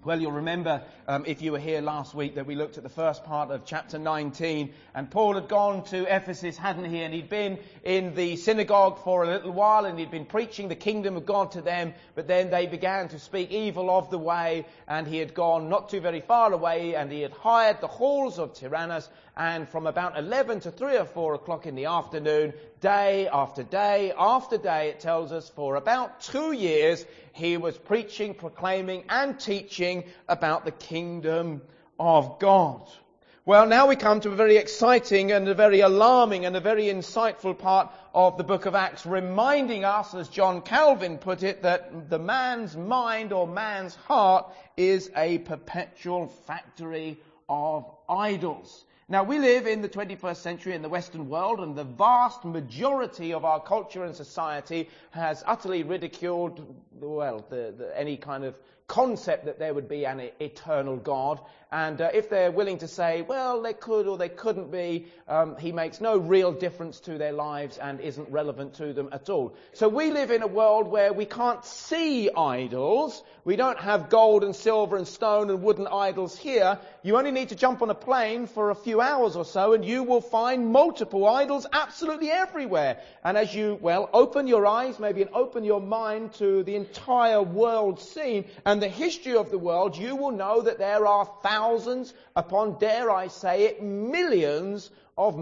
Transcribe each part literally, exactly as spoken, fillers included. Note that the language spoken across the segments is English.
Well, you'll remember, um, if you were here last week, that we looked at the first part of chapter nineteen, and Paul had gone to Ephesus, hadn't he? And he'd been in the synagogue for a little while, and he'd been preaching the kingdom of God to them, but then they began to speak evil of the way, and he had gone not too very far away, and he had hired the halls of Tyrannus, and from about eleven to three or four o'clock in the afternoon, day after day after day, it tells us, for about two years, he was preaching, proclaiming and teaching about the kingdom of God. Well, now we come to a very exciting and a very alarming and a very insightful part of the book of Acts, reminding us, as John Calvin put it, that the man's mind or man's heart is a perpetual factory of idols. Now, we live in the twenty-first century in the Western world, and the vast majority of our culture and society has utterly ridiculed, well, the, the, any kind of concept that there would be an eternal God. And uh, if they're willing to say, well, they could or they couldn't be, um, he makes no real difference to their lives and isn't relevant to them at all. So we live in a world where we can't see idols. We don't have gold and silver and stone and wooden idols here. You only need to jump on a plane for a few hours or so and you will find multiple idols absolutely everywhere. And as you, well, open your eyes maybe and open your mind to the entire world scene and the history of the world, you will know that there are thousands upon, dare I say it, millions of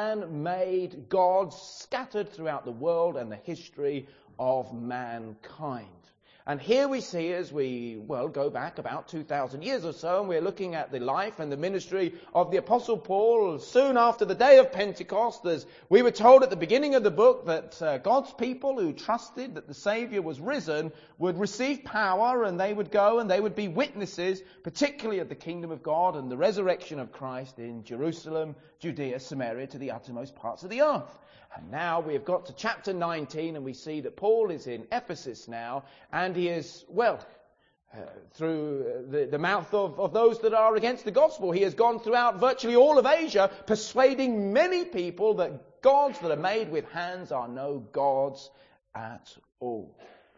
man-made gods scattered throughout the world and the history of mankind. And here we see, as we, well, go back about two thousand years or so, and we're looking at the life and the ministry of the Apostle Paul soon after the day of Pentecost, as we were told at the beginning of the book that uh, God's people who trusted that the Saviour was risen would receive power, and they would go and they would be witnesses, particularly of the kingdom of God and the resurrection of Christ in Jerusalem, Judea, Samaria, to the uttermost parts of the earth. And now we have got to chapter nineteen and we see that Paul is in Ephesus now, and he is, well, uh, through the, the mouth of, of those that are against the gospel. He has gone throughout virtually all of Asia, persuading many people that gods that are made with hands are no gods at all.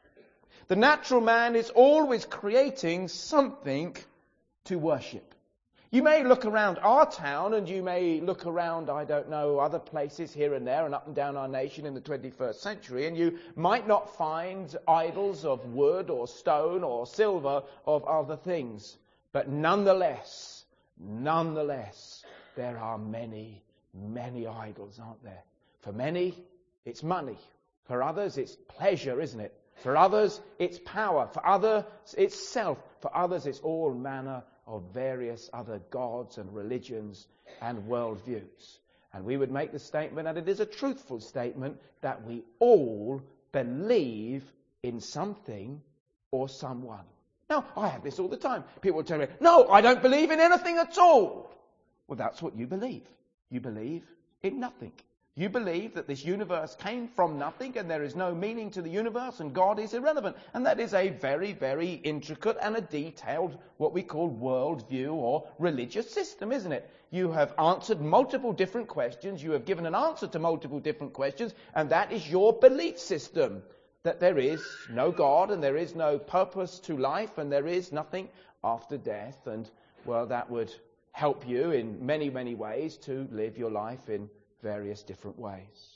The natural man is always creating something to worship. You may look around our town and you may look around, I don't know, other places here and there and up and down our nation in the twenty-first century, and you might not find idols of wood or stone or silver of other things. But nonetheless, nonetheless, there are many, many idols, aren't there? For many, it's money. For others, it's pleasure, isn't it? For others, it's power. For others, it's self. For others, it's all manner of various other gods and religions and worldviews. And we would make the statement, and it is a truthful statement, that we all believe in something or someone. Now, I have this all the time. People tell me, no, I don't believe in anything at all. Well, that's what you believe. You believe in nothing. You believe that this universe came from nothing and there is no meaning to the universe and God is irrelevant. And that is a very, very intricate and a detailed, what we call worldview or religious system, isn't it? You have answered multiple different questions. You have given an answer to multiple different questions. And that is your belief system. That there is no God and there is no purpose to life and there is nothing after death. And, well, that would help you in many, many ways to live your life in various different ways.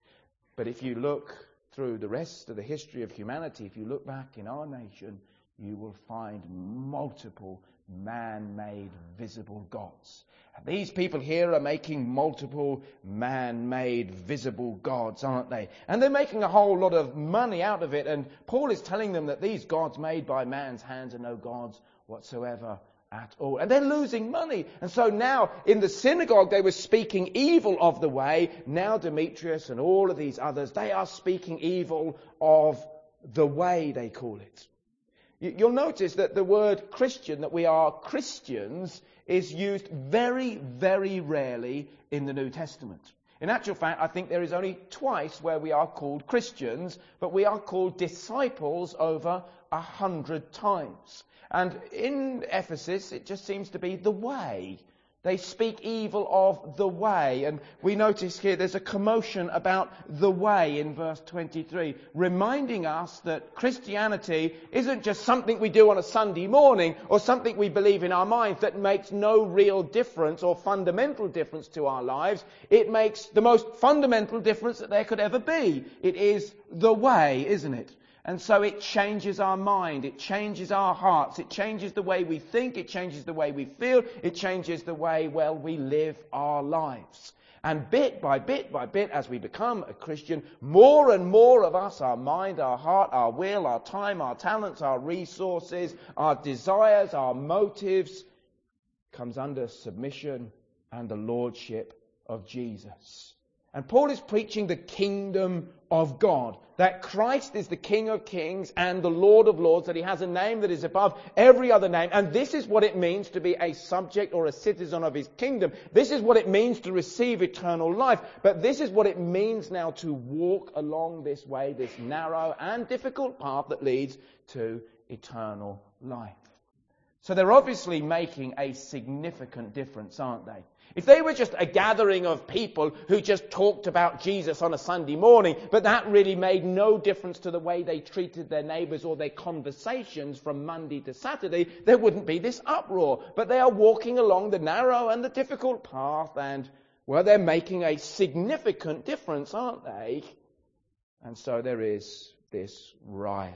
But if you look through the rest of the history of humanity, if you look back in our nation, you will find multiple man-made visible gods. And these people here are making multiple man-made visible gods, aren't they? And they're making a whole lot of money out of it. And Paul is telling them that these gods made by man's hands are no gods whatsoever at all. And they're losing money. And so now in the synagogue they were speaking evil of the way. Now Demetrius and all of these others, they are speaking evil of the way, they call it. You'll notice that the word Christian, that we are Christians, is used very, very rarely in the New Testament. In actual fact, I think there is only twice where we are called Christians, but we are called disciples over a hundred times. And in Ephesus, it just seems to be the way. They speak evil of the way. And we notice here there's a commotion about the way in verse twenty-three, reminding us that Christianity isn't just something we do on a Sunday morning or something we believe in our minds that makes no real difference or fundamental difference to our lives. It makes the most fundamental difference that there could ever be. It is the way, isn't it? And so it changes our mind, it changes our hearts, it changes the way we think, it changes the way we feel, it changes the way, well, we live our lives. And bit by bit by bit, as we become a Christian, more and more of us, our mind, our heart, our will, our time, our talents, our resources, our desires, our motives, comes under submission and the lordship of Jesus. And Paul is preaching the kingdom of God, that Christ is the King of kings and the Lord of lords, that he has a name that is above every other name. And this is what it means to be a subject or a citizen of his kingdom. This is what it means to receive eternal life. But this is what it means now to walk along this way, this narrow and difficult path that leads to eternal life. So they're obviously making a significant difference, aren't they? If they were just a gathering of people who just talked about Jesus on a Sunday morning, but that really made no difference to the way they treated their neighbours or their conversations from Monday to Saturday, there wouldn't be this uproar. But they are walking along the narrow and the difficult path, and, well, they're making a significant difference, aren't they? And so there is this riot.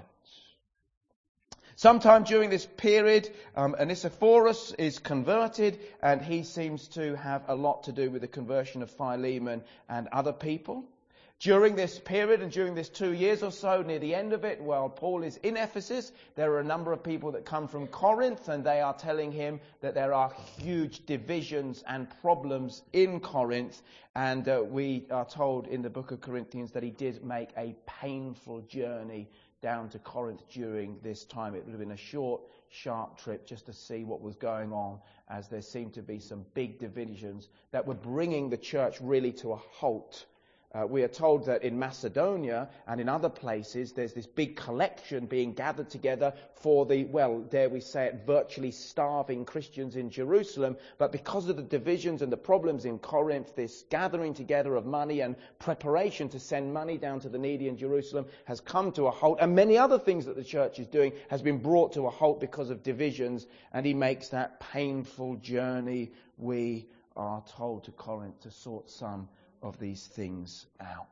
Sometime during this period, um, Onesiphorus is converted, and he seems to have a lot to do with the conversion of Philemon and other people. During this period and during this two years or so, near the end of it, while Paul is in Ephesus, there are a number of people that come from Corinth, and they are telling him that there are huge divisions and problems in Corinth. And uh, we are told in the book of Corinthians that he did make a painful journey down to Corinth during this time. It would have been a short, sharp trip just to see what was going on, as there seemed to be some big divisions that were bringing the church really to a halt. Uh, we are told that in Macedonia and in other places there's this big collection being gathered together for the, well, dare we say it, virtually starving Christians in Jerusalem. But because of the divisions and the problems in Corinth, this gathering together of money and preparation to send money down to the needy in Jerusalem has come to a halt. And many other things that the church is doing has been brought to a halt because of divisions. And he makes that painful journey, we are told, to Corinth to sort some of these things out.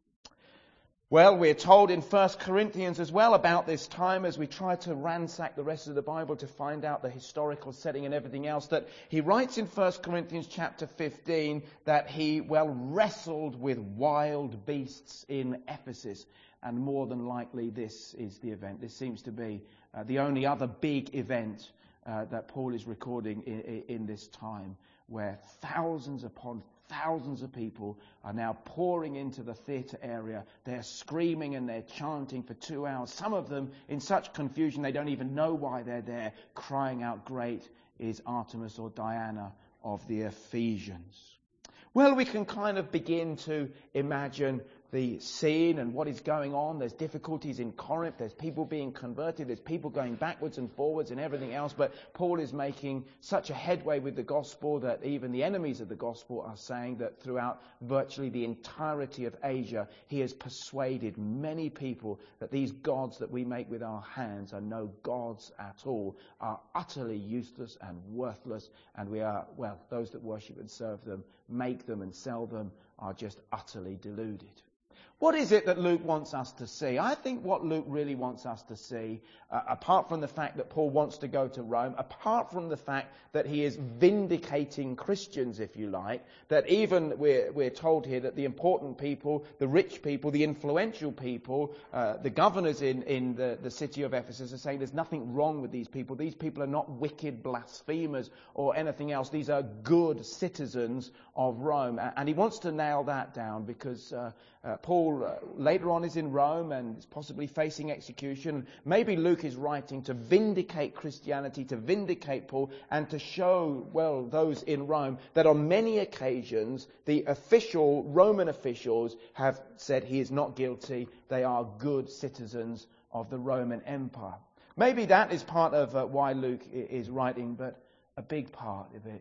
Well, we're told in First Corinthians as well about this time, as we try to ransack the rest of the Bible to find out the historical setting and everything else, that he writes in First Corinthians chapter fifteen that he, well, wrestled with wild beasts in Ephesus. And more than likely this is the event. This seems to be uh, the only other big event uh, that Paul is recording in, in this time, where thousands upon thousands of people are now pouring into the theatre area. They're screaming and they're chanting for two hours. Some of them in such confusion they don't even know why they're there, crying out, "Great is Artemis," or Diana of the Ephesians. Well, we can kind of begin to imagine the scene and what is going on. There's difficulties in Corinth. There's people being converted. There's people going backwards and forwards and everything else. But Paul is making such a headway with the gospel that even the enemies of the gospel are saying that throughout virtually the entirety of Asia, he has persuaded many people that these gods that we make with our hands are no gods at all, are utterly useless and worthless. And we are, well, those that worship and serve them, make them and sell them, are just utterly deluded. What is it that Luke wants us to see? I think what Luke really wants us to see, uh, apart from the fact that Paul wants to go to Rome, apart from the fact that he is vindicating Christians, if you like, that even we're, we're told here that the important people, the rich people, the influential people, uh, the governors in, in the, the city of Ephesus are saying there's nothing wrong with these people. These people are not wicked blasphemers or anything else. These are good citizens of Rome. And he wants to nail that down because uh, uh, Paul Uh, later on is in Rome and is possibly facing execution. Maybe Luke is writing to vindicate Christianity, to vindicate Paul, and to show, well, those in Rome that on many occasions the official Roman officials have said he is not guilty. They are good citizens of the Roman Empire. Maybe that is part of uh, why Luke is writing, but a big part of it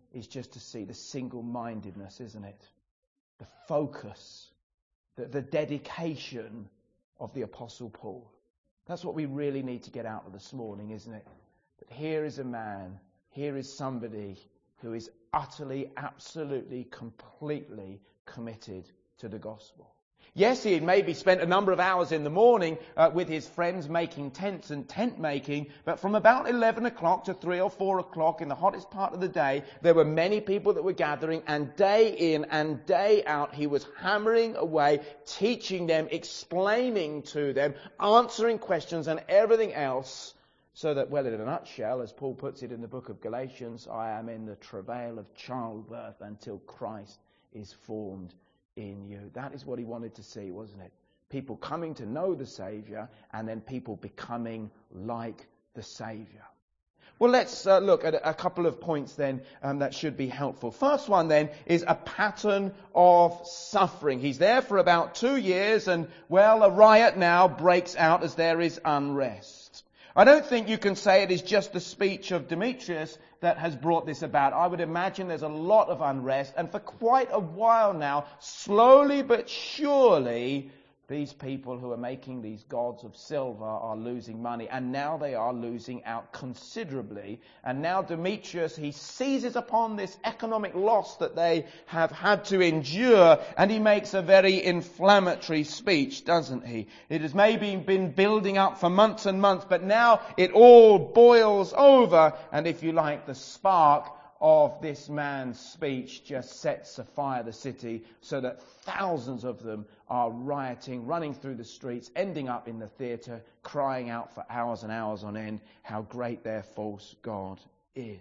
is just to see the single-mindedness, isn't it? The focus, the, the dedication of the Apostle Paul. That's what we really need to get out of this morning, isn't it? That here is a man, here is somebody who is utterly, absolutely, completely committed to the gospel. Yes, he had maybe spent a number of hours in the morning uh, with his friends making tents and tent making, but from about eleven o'clock to three or four o'clock in the hottest part of the day, there were many people that were gathering, and day in and day out he was hammering away, teaching them, explaining to them, answering questions and everything else, so that, well, in a nutshell, as Paul puts it in the book of Galatians, I am in the travail of childbirth until Christ is formed in you. That is what he wanted to see, wasn't it? People coming to know the Saviour, and then people becoming like the Saviour. Well, let's uh, look at a couple of points then um, that should be helpful. First one then is a pattern of suffering. He's there for about two years and, well, a riot now breaks out as there is unrest. I don't think you can say it is just the speech of Demetrius that has brought this about. I would imagine there's a lot of unrest, and for quite a while now, slowly but surely, these people who are making these gods of silver are losing money, and now they are losing out considerably. And now Demetrius, he seizes upon this economic loss that they have had to endure, and he makes a very inflammatory speech, doesn't he? It has maybe been building up for months and months, but now it all boils over, and if you like, the spark of this man's speech just sets afire the city, so that thousands of them are rioting, running through the streets, ending up in the theatre, crying out for hours and hours on end how great their false god is.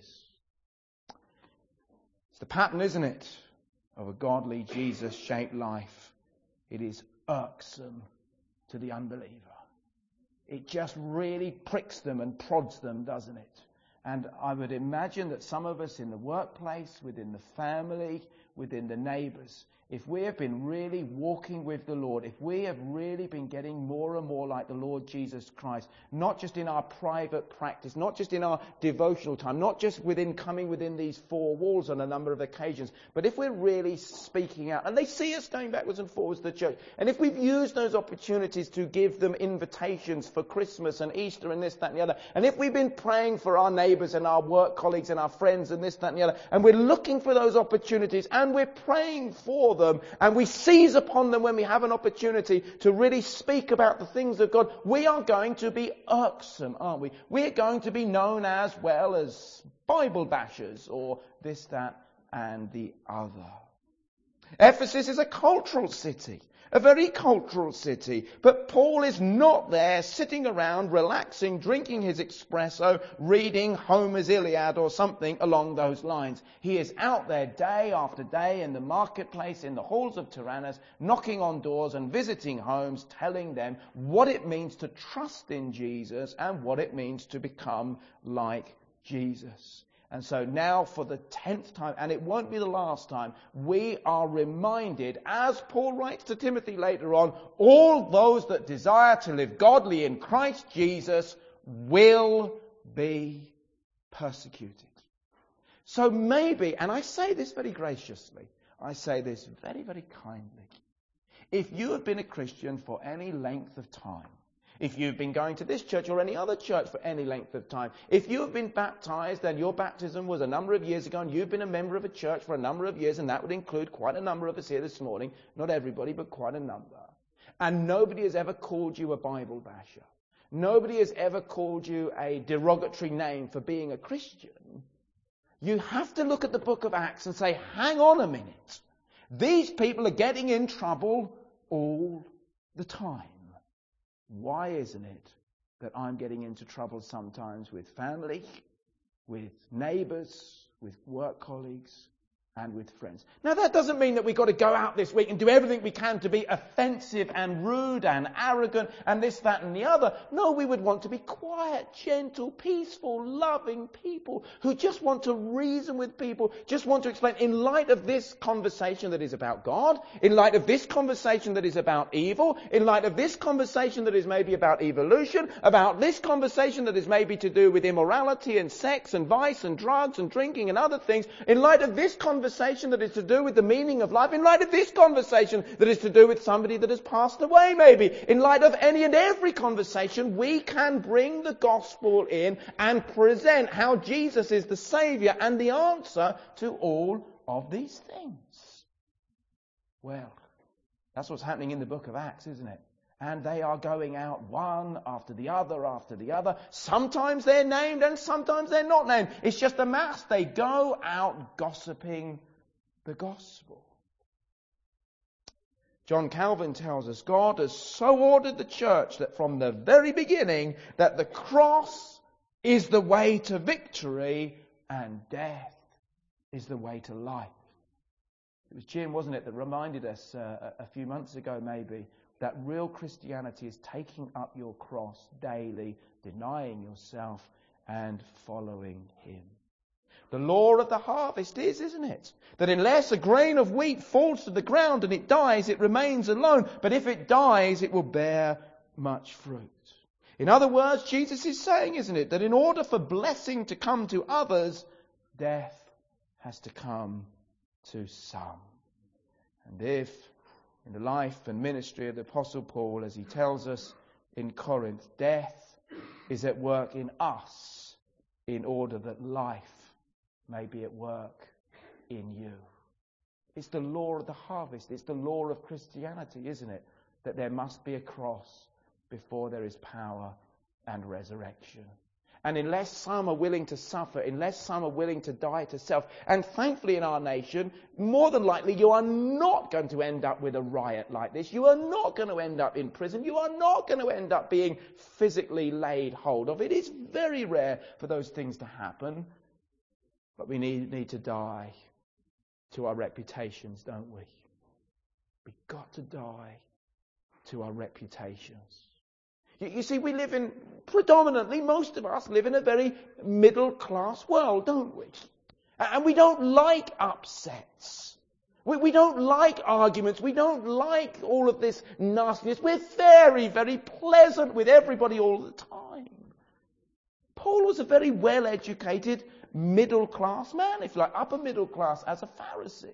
It's the pattern, isn't it, of a godly, Jesus-shaped life. It is irksome to the unbeliever. It just really pricks them and prods them, doesn't it? And I would imagine that some of us in the workplace, within the family, within the neighbours, if we have been really walking with the Lord, if we have really been getting more and more like the Lord Jesus Christ, not just in our private practice, not just in our devotional time, not just within coming within these four walls on a number of occasions, but if we're really speaking out, and they see us going backwards and forwards to the church, and if we've used those opportunities to give them invitations for Christmas and Easter and this, that and the other, and if we've been praying for our neighbours and our work colleagues and our friends and this, that and the other, and we're looking for those opportunities, and we're praying for them, and we seize upon them when we have an opportunity to really speak about the things of God, we are going to be irksome, aren't we? We're going to be known as, well, as Bible bashers, or this, that, and the other. Ephesus is a cultural city, a very cultural city, but Paul is not there sitting around, relaxing, drinking his espresso, reading Homer's Iliad or something along those lines. He is out there day after day in the marketplace, in the halls of Tyrannus, knocking on doors and visiting homes, telling them what it means to trust in Jesus and what it means to become like Jesus. And so now for the tenth time, and it won't be the last time, we are reminded, as Paul writes to Timothy later on, all those that desire to live godly in Christ Jesus will be persecuted. So maybe, and I say this very graciously, I say this very, very kindly, if you have been a Christian for any length of time, if you've been going to this church or any other church for any length of time, if you have been baptized and your baptism was a number of years ago and you've been a member of a church for a number of years, and that would include quite a number of us here this morning, not everybody, but quite a number, and nobody has ever called you a Bible basher, nobody has ever called you a derogatory name for being a Christian, you have to look at the book of Acts and say, hang on a minute, these people are getting in trouble all the time. Why isn't it that I'm getting into trouble sometimes with family, with neighbours, with work colleagues, and with friends. Now that doesn't mean that we've got to go out this week and do everything we can to be offensive and rude and arrogant and this, that and the other. No, we would want to be quiet, gentle, peaceful, loving people who just want to reason with people, just want to explain in light of this conversation that is about God, in light of this conversation that is about evil, in light of this conversation that is maybe about evolution, about this conversation that is maybe to do with immorality and sex and vice and drugs and drinking and other things, in light of this conversation conversation that is to do with the meaning of life, in light of this conversation that is to do with somebody that has passed away maybe, in light of any and every conversation, we can bring the gospel in and present how Jesus is the Saviour and the answer to all of these things. Well, that's what's happening in the book of Acts, isn't it? And they are going out one after the other after the other. Sometimes they're named and sometimes they're not named. It's just a mass. They go out gossiping the gospel. John Calvin tells us God has so ordered the church that from the very beginning that the cross is the way to victory and death is the way to life. It was Jim, wasn't it, that reminded us uh, a few months ago maybe that real Christianity is taking up your cross daily, denying yourself and following Him. The law of the harvest is, isn't it? That unless a grain of wheat falls to the ground and it dies, it remains alone. But if it dies, it will bear much fruit. In other words, Jesus is saying, isn't it, that in order for blessing to come to others, death has to come to some. And if in the life and ministry of the Apostle Paul, as he tells us in Corinth, death is at work in us in order that life may be at work in you. It's the law of the harvest. It's the law of Christianity, isn't it? That there must be a cross before there is power and resurrection. And unless some are willing to suffer, unless some are willing to die to self, and thankfully in our nation, more than likely you are not going to end up with a riot like this. You are not going to end up in prison. You are not going to end up being physically laid hold of. It is very rare for those things to happen. But we need, need to die to our reputations, don't we? We've got to die to our reputations. You see, we live in, predominantly, most of us live in a very middle-class world, don't we? And we don't like upsets. We, we don't like arguments. We don't like all of this nastiness. We're very, very pleasant with everybody all the time. Paul was a very well-educated middle-class man, if you like, upper middle class as a Pharisee.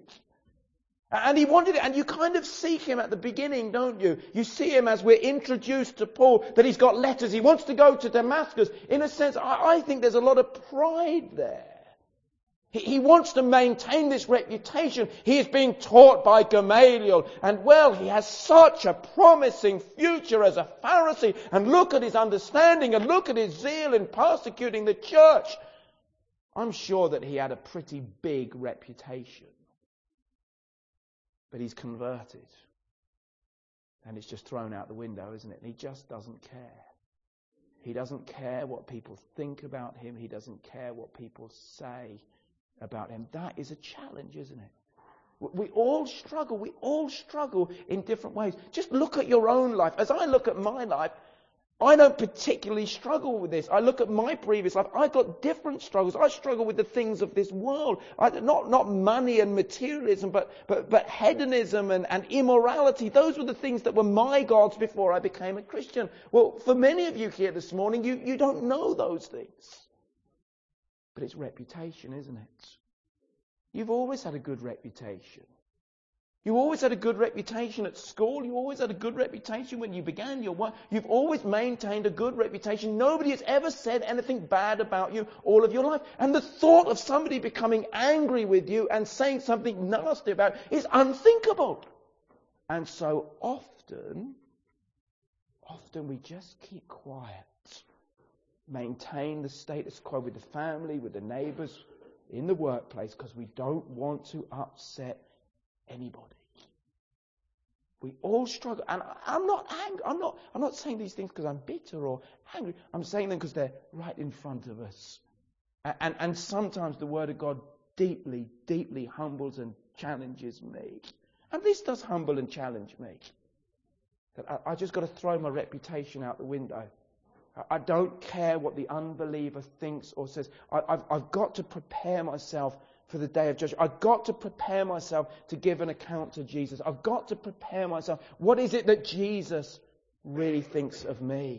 And he wanted it, and you kind of see him at the beginning, don't you? You see him as we're introduced to Paul, that he's got letters. He wants to go to Damascus. In a sense, I, I think there's a lot of pride there. He, he wants to maintain this reputation. He is being taught by Gamaliel, and well, he has such a promising future as a Pharisee. And look at his understanding, and look at his zeal in persecuting the church. I'm sure that he had a pretty big reputation. But he's converted. And it's just thrown out the window, isn't it? And he just doesn't care. He doesn't care what people think about him. He doesn't care what people say about him. That is a challenge, isn't it? We all struggle. We all struggle in different ways. Just look at your own life. As I look at my life, I don't particularly struggle with this. I look at my previous life. I got different struggles. I struggle with the things of this world. I, not not money and materialism, but but but hedonism and, and immorality. Those were the things that were my gods before I became a Christian. Well, for many of you here this morning, you, you don't know those things. But it's reputation, isn't it? You've always had a good reputation. You always had a good reputation at school. You always had a good reputation when you began your work. You've always maintained a good reputation. Nobody has ever said anything bad about you all of your life. And the thought of somebody becoming angry with you and saying something nasty about you is unthinkable. And so often, often we just keep quiet. Maintain the status quo with the family, with the neighbours, in the workplace, because we don't want to upset anybody. We all struggle, and I'm not angry. I'm not. I'm not saying these things because I'm bitter or angry. I'm saying them because they're right in front of us. And, and and sometimes the Word of God deeply, deeply humbles and challenges me. And this does humble and challenge me. That I, I just got to throw my reputation out the window. I, I don't care what the unbeliever thinks or says. I, I've, I've got to prepare myself for the day of judgment. I've got to prepare myself to give an account to Jesus. I've got to prepare myself. What is it that Jesus really thinks of me?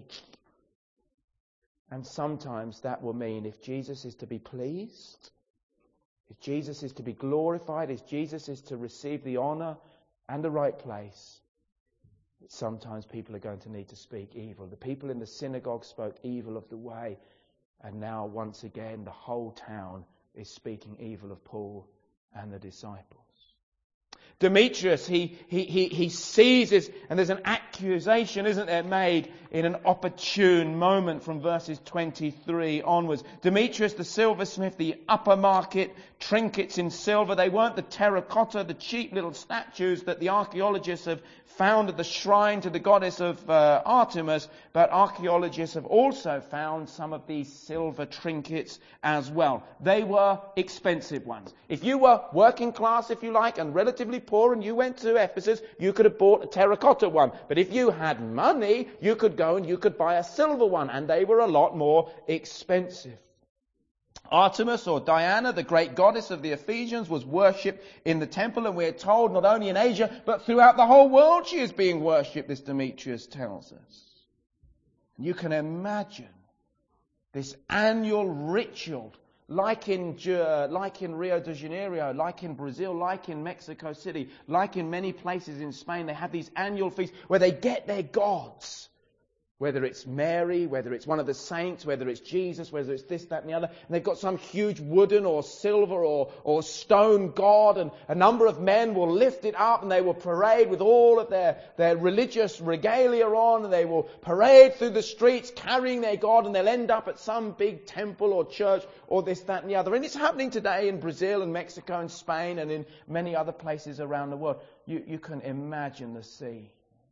And sometimes that will mean if Jesus is to be pleased, if Jesus is to be glorified, if Jesus is to receive the honour and the right place, sometimes people are going to need to speak evil. The people in the synagogue spoke evil of the way, and now once again the whole town is speaking evil of Paul and the disciples. Demetrius, he, he, he, he seizes, and there's an accusation, isn't there, made in an opportune moment from verses twenty-three onwards. Demetrius the silversmith, the upper market trinkets in silver, they weren't the terracotta, the cheap little statues that the archaeologists have found at the shrine to the goddess of uh, Artemis, but archaeologists have also found some of these silver trinkets as well. They were expensive ones. If you were working class, if you like, and relatively poor, and you went to Ephesus, you could have bought a terracotta one. But if you had money, you could go and you could buy a silver one, and they were a lot more expensive. Artemis, or Diana, the great goddess of the Ephesians, was worshipped in the temple, and we're told not only in Asia, but throughout the whole world she is being worshipped, this Demetrius tells us. You can imagine this annual ritual, like in, like in Rio de Janeiro, like in Brazil, like in Mexico City, like in many places in Spain. They have these annual feasts where they get their gods. Whether it's Mary, whether it's one of the saints, whether it's Jesus, whether it's this, that and the other. And they've got some huge wooden or silver or, or stone god, and a number of men will lift it up and they will parade with all of their, their religious regalia on, and they will parade through the streets carrying their god, and they'll end up at some big temple or church or this, that and the other. And it's happening today in Brazil and Mexico and Spain and in many other places around the world. You, you can imagine the scene.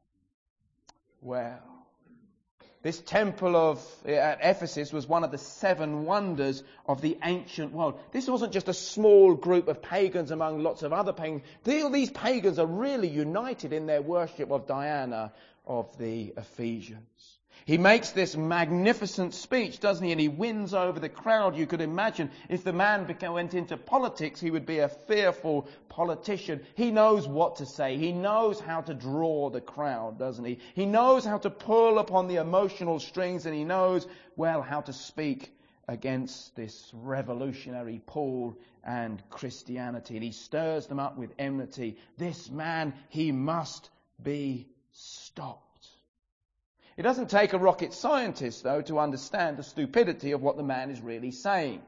Well, this temple of at Ephesus was one of the seven wonders of the ancient world. This wasn't just a small group of pagans among lots of other pagans. These pagans are really united in their worship of Diana of the Ephesians. He makes this magnificent speech, doesn't he? And he wins over the crowd. You could imagine if the man went into politics, he would be a fearful politician. He knows what to say. He knows how to draw the crowd, doesn't he? He knows how to pull upon the emotional strings, and he knows, well, how to speak against this revolutionary Paul and Christianity. And he stirs them up with enmity. This man, he must be stopped. It doesn't take a rocket scientist, though, to understand the stupidity of what the man is really saying.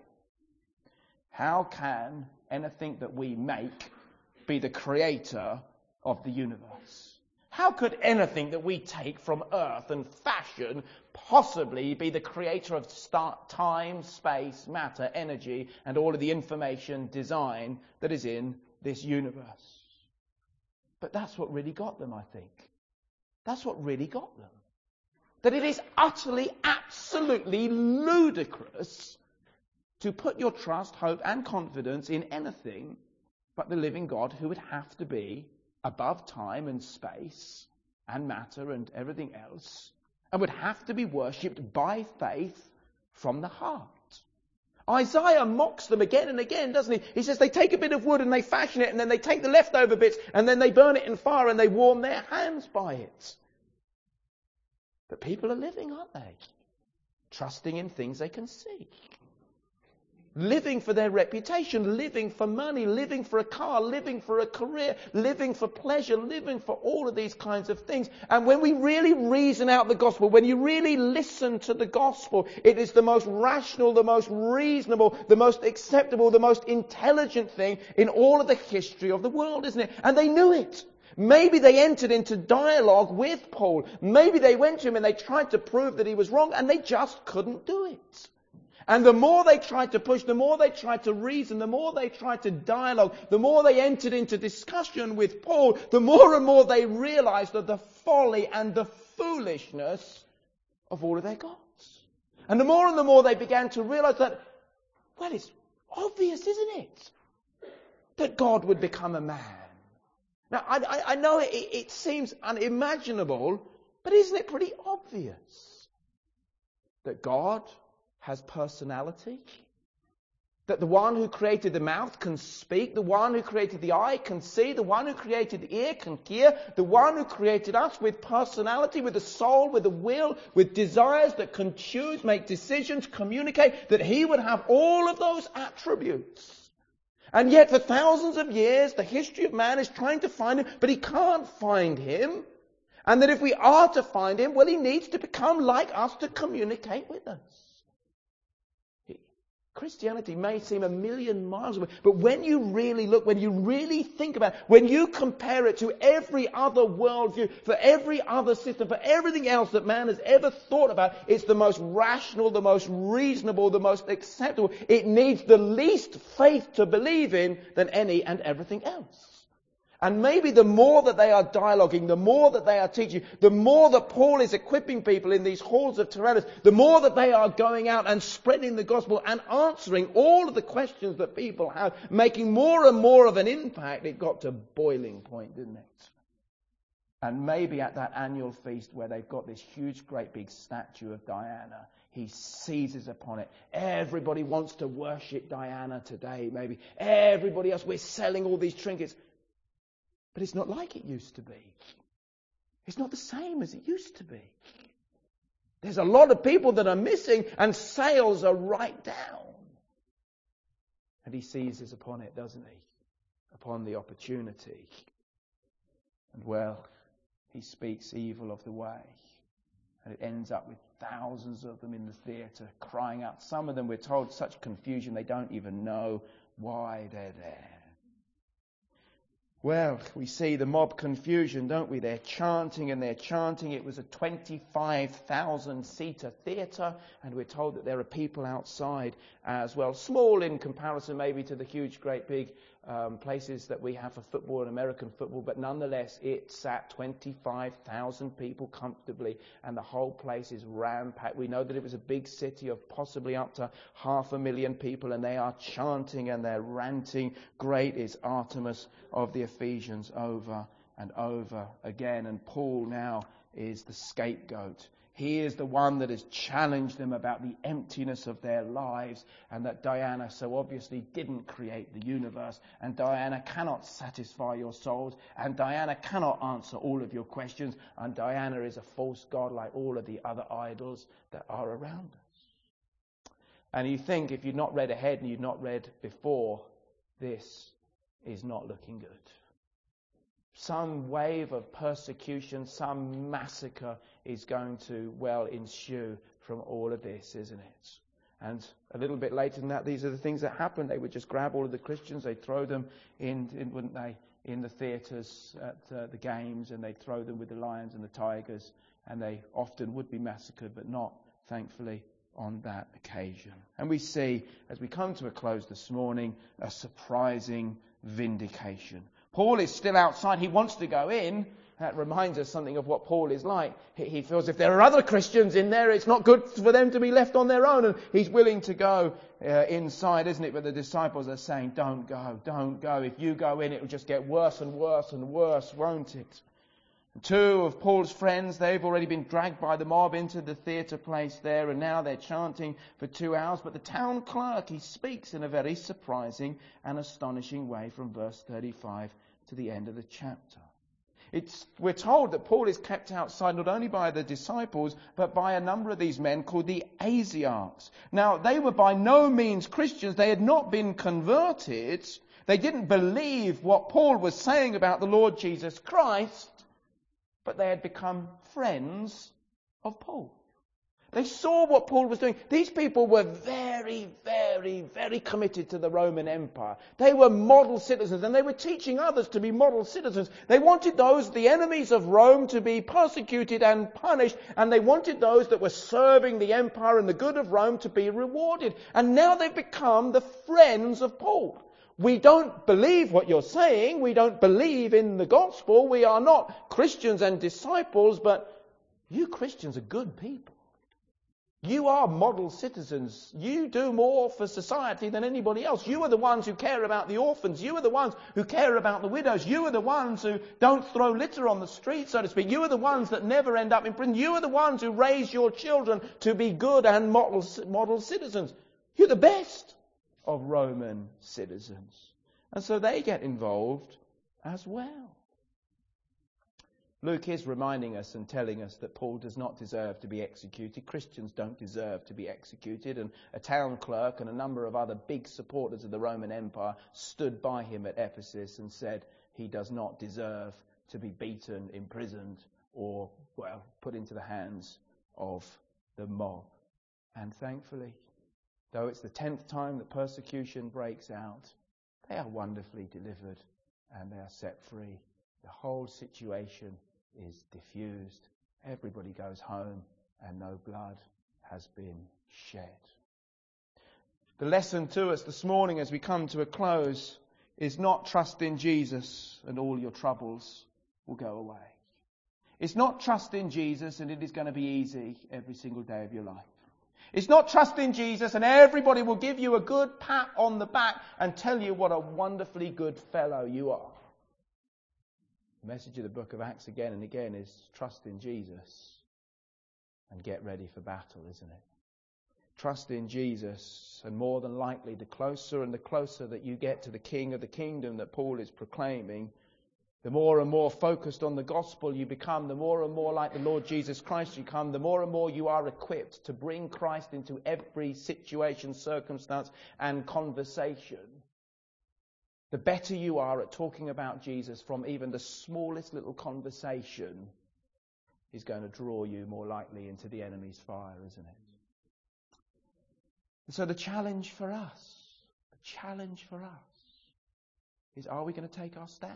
How can anything that we make be the creator of the universe? How could anything that we take from earth and fashion possibly be the creator of start, time, space, matter, energy, and all of the information, design that is in this universe? But that's what really got them, I think. That's what really got them. That it is utterly, absolutely ludicrous to put your trust, hope and confidence in anything but the living God, who would have to be above time and space and matter and everything else, and would have to be worshipped by faith from the heart. Isaiah mocks them again and again, doesn't he? He says they take a bit of wood and they fashion it, and then they take the leftover bits and then they burn it in fire and they warm their hands by it. But people are living, aren't they? Trusting in things they can see. Living for their reputation, living for money, living for a car, living for a career, living for pleasure, living for all of these kinds of things. And when we really reason out the gospel, when you really listen to the gospel, it is the most rational, the most reasonable, the most acceptable, the most intelligent thing in all of the history of the world, isn't it? And they knew it. Maybe they entered into dialogue with Paul. Maybe they went to him and they tried to prove that he was wrong, and they just couldn't do it. And the more they tried to push, the more they tried to reason, the more they tried to dialogue, the more they entered into discussion with Paul, the more and more they realized that the folly and the foolishness of all of their gods. And the more and the more they began to realize that, well, it's obvious, isn't it? that God would become a man. Now, I, I, I know it, it seems unimaginable, but isn't it pretty obvious that God has personality? That the one who created the mouth can speak, the one who created the eye can see, the one who created the ear can hear, the one who created us with personality, with a soul, with a will, with desires that can choose, make decisions, communicate, that he would have all of those attributes. And yet for thousands of years, the history of man is trying to find him, but he can't find him. And that if we are to find him, well, he needs to become like us to communicate with us. Christianity may seem a million miles away, but when you really look, when you really think about it, when you compare it to every other worldview, for every other system, for everything else that man has ever thought about, it's the most rational, the most reasonable, the most acceptable. It needs the least faith to believe in than any and everything else. And maybe the more that they are dialoguing, the more that they are teaching, the more that Paul is equipping people in these halls of Tyrannus, the more that they are going out and spreading the gospel and answering all of the questions that people have, making more and more of an impact, it got to boiling point, didn't it? And maybe at that annual feast where they've got this huge, great big statue of Diana, he seizes upon it. Everybody wants to worship Diana today, maybe. Everybody else, we're selling all these trinkets. But it's not like it used to be. It's not the same as it used to be. There's a lot of people that are missing and sales are right down. And he seizes upon it, doesn't he? Upon the opportunity. And well, he speaks evil of the way. And it ends up with thousands of them in the theatre crying out. Some of them, we're told, such confusion they don't even know why they're there. Well, we see the mob confusion, don't we? They're chanting and they're chanting. It was a twenty-five thousand seater theatre, and we're told that there are people outside as well. Small in comparison maybe to the huge, great big um, places that we have for football and American football, but nonetheless it sat twenty-five thousand people comfortably, and the whole place is ram-packed. We know that it was a big city of possibly up to half a million people, and they are chanting and they're ranting, "Great is Artemis of the Ephesians," over and over again. And Paul now is the scapegoat. He is the one that has challenged them about the emptiness of their lives, and that Diana so obviously didn't create the universe, and Diana cannot satisfy your souls, and Diana cannot answer all of your questions, and Diana is a false god like all of the other idols that are around us. And you think, if you've not read ahead and you've not read before, this is not looking good. Some wave of persecution, some massacre is going to, well, ensue from all of this, isn't it? And a little bit later than that, these are the things that happen. They would just grab all of the Christians, they'd throw them in, in wouldn't they, in the theatres at uh, the games, and they'd throw them with the lions and the tigers, and they often would be massacred, but not, thankfully, on that occasion. And we see, as we come to a close this morning, a surprising vindication. Paul is still outside. He wants to go in. That reminds us something of what Paul is like. He, he feels if there are other Christians in there, it's not good for them to be left on their own. And he's willing to go uh, inside, isn't it? But the disciples are saying, don't go, don't go. If you go in, it will just get worse and worse and worse, won't it? Two of Paul's friends, they've already been dragged by the mob into the theatre place there, and now they're chanting for two hours. But the town clerk, he speaks in a very surprising and astonishing way from verse thirty-five to the end of the chapter. It's, we're told that Paul is kept outside not only by the disciples, but by a number of these men called the Asiarchs. Now, they were by no means Christians. They had not been converted. They didn't believe what Paul was saying about the Lord Jesus Christ. But they had become friends of Paul. They saw what Paul was doing. These people were very, very, very committed to the Roman Empire. They were model citizens, and they were teaching others to be model citizens. They wanted those, the enemies of Rome, to be persecuted and punished, and they wanted those that were serving the empire and the good of Rome to be rewarded. And now they've become the friends of Paul. We don't believe what you're saying. We don't believe in the gospel. We are not Christians and disciples, but you Christians are good people. You are model citizens. You do more for society than anybody else. You are the ones who care about the orphans. You are the ones who care about the widows. You are the ones who don't throw litter on the street, so to speak. You are the ones that never end up in prison. You are the ones who raise your children to be good and model, model citizens. You're the best of Roman citizens. And so they get involved as well. Luke is reminding us and telling us that Paul does not deserve to be executed. Christians don't deserve to be executed. And a town clerk and a number of other big supporters of the Roman Empire stood by him at Ephesus and said he does not deserve to be beaten, imprisoned, or, well, put into the hands of the mob. And thankfully, though it's the tenth time that persecution breaks out, they are wonderfully delivered and they are set free. The whole situation is diffused. Everybody goes home and no blood has been shed. The lesson to us this morning as we come to a close is not trust in Jesus and all your troubles will go away. It's not trust in Jesus and it is going to be easy every single day of your life. It's not trust in Jesus and everybody will give you a good pat on the back and tell you what a wonderfully good fellow you are. The message of the book of Acts again and again is trust in Jesus and get ready for battle, isn't it? Trust in Jesus, and more than likely the closer and the closer that you get to the King of the kingdom that Paul is proclaiming, the more and more focused on the gospel you become, the more and more like the Lord Jesus Christ you come, the more and more you are equipped to bring Christ into every situation, circumstance and conversation. The better you are at talking about Jesus from even the smallest little conversation is going to draw you more likely into the enemy's fire, isn't it? And so the challenge for us, the challenge for us is, are we going to take our stand?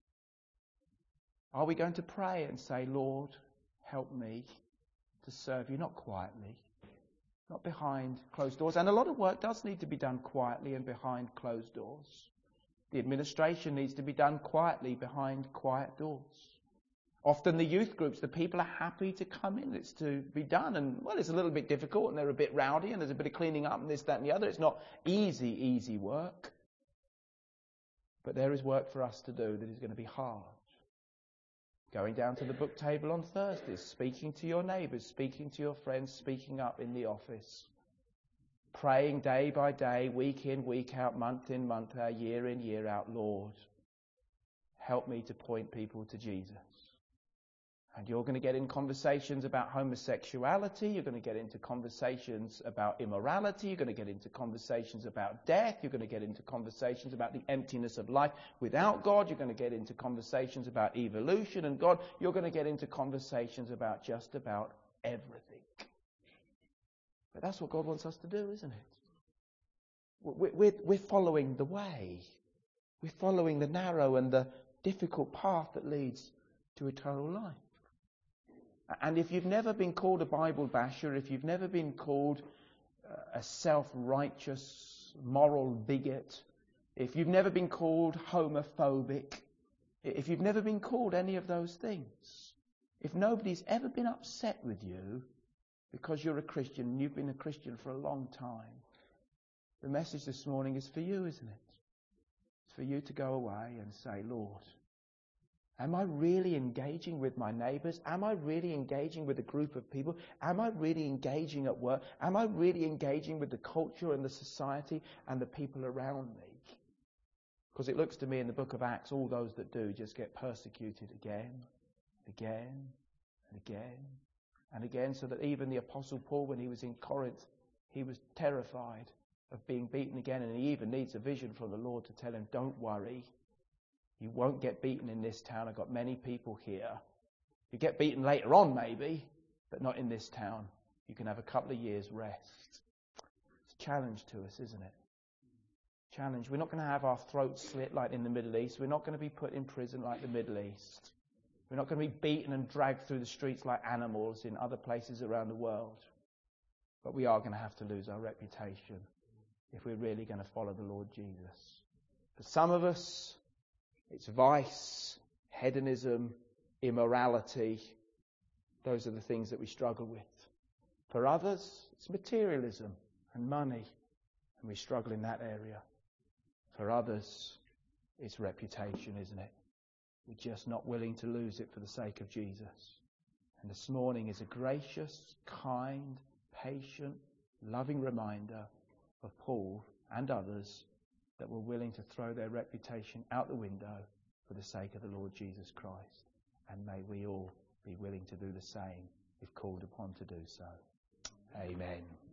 Are we going to pray and say, Lord, help me to serve you, not quietly, not behind closed doors. And a lot of work does need to be done quietly and behind closed doors. The administration needs to be done quietly behind quiet doors. Often the youth groups, the people are happy to come in. It's to be done. And, well, it's a little bit difficult and they're a bit rowdy and there's a bit of cleaning up and this, that and the other. It's not easy, easy work. But there is work for us to do that is going to be hard. Going down to the book table on Thursdays, speaking to your neighbours, speaking to your friends, speaking up in the office. Praying day by day, week in, week out, month in, month out, year in, year out, Lord, help me to point people to Jesus. And you're going to get in conversations about homosexuality, you're going to get into conversations about immorality, you're going to get into conversations about death, you're going to get into conversations about the emptiness of life without God, you're going to get into conversations about evolution and God, you're going to get into conversations about just about everything. But that's what God wants us to do, isn't it? We're, we're, we're following the way. We're following the narrow and the difficult path that leads to eternal life. And if you've never been called a Bible basher, if you've never been called a self-righteous, moral bigot, if you've never been called homophobic, if you've never been called any of those things, if nobody's ever been upset with you because you're a Christian and you've been a Christian for a long time, the message this morning is for you, isn't it? It's for you to go away and say, Lord, am I really engaging with my neighbours? Am I really engaging with a group of people? Am I really engaging at work? Am I really engaging with the culture and the society and the people around me? Because it looks to me in the book of Acts, all those that do just get persecuted again, again, and again, and again, so that even the Apostle Paul, when he was in Corinth, he was terrified of being beaten again, and he even needs a vision from the Lord to tell him, don't worry, you won't get beaten in this town. I've got many people here. You get beaten later on maybe, but not in this town. You can have a couple of years rest. It's a challenge to us, isn't it? Challenge. We're not going to have our throats slit like in the Middle East. We're not going to be put in prison like the Middle East. We're not going to be beaten and dragged through the streets like animals in other places around the world. But we are going to have to lose our reputation if we're really going to follow the Lord Jesus. For some of us, it's vice, hedonism, immorality. Those are the things that we struggle with. For others, it's materialism and money, and we struggle in that area. For others, it's reputation, isn't it? We're just not willing to lose it for the sake of Jesus. And this morning is a gracious, kind, patient, loving reminder of Paul and others that were willing to throw their reputation out the window for the sake of the Lord Jesus Christ. And may we all be willing to do the same if called upon to do so. Amen.